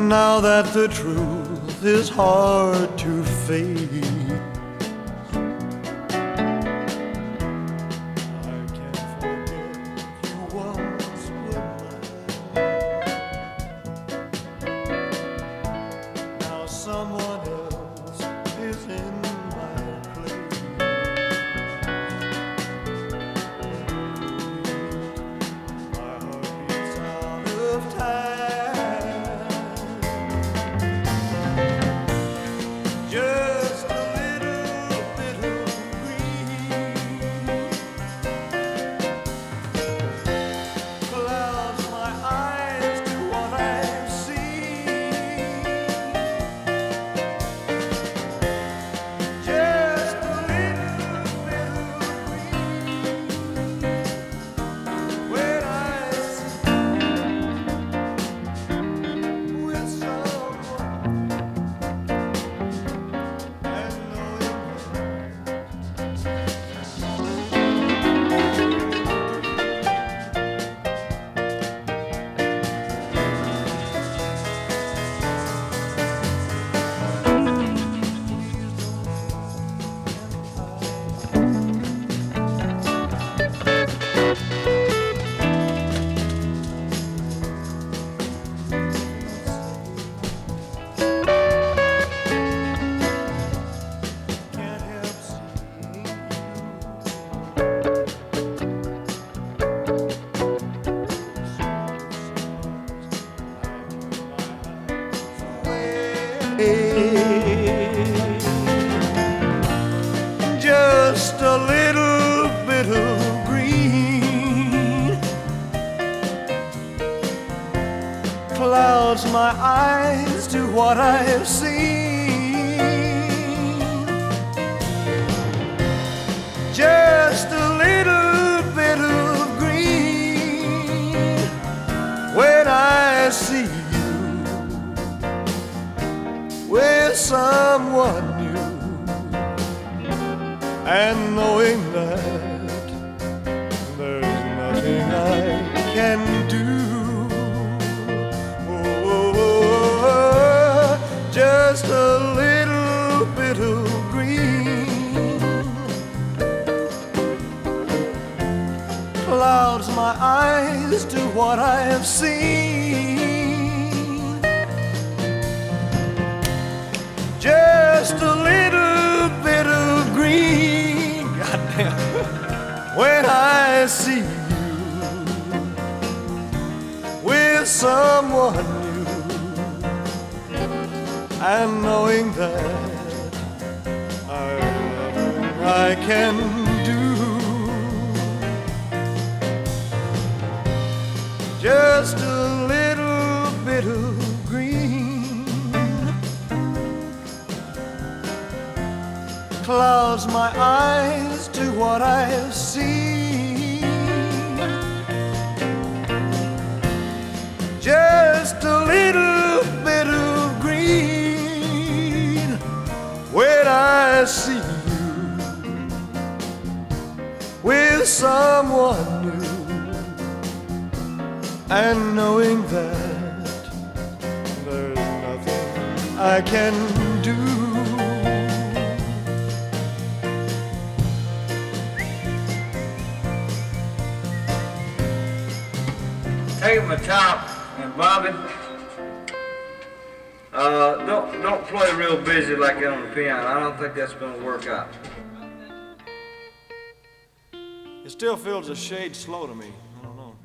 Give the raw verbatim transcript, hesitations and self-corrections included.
Now that the truth is hard to face, I can't forget you once were mine. Now someone else is in my place. My heart beats out of time. Just a little bit of green clouds my eyes to what I've seen. Just a little bit of green when I see with someone and knowing can't help seeing just a little bit of green clouds my eyes to what I have seen. Just a little bit of green when I see you with someone new, and knowing that there's nothing I can do. Oh, just a little bit of green clouds my eyes to what I have seen. Just a little bit of green, goddamn, when I see you with someone new, and knowing that I've nothing I can do. Just a little bit of green clouds my eyes to what I have seen. Just a little bit of green when I see you with someone new, and knowing that there's nothing I can do. Take my top and Bobby. Uh, don't don't play real busy like that on the piano. I don't think that's gonna work out. It still feels a shade slow to me.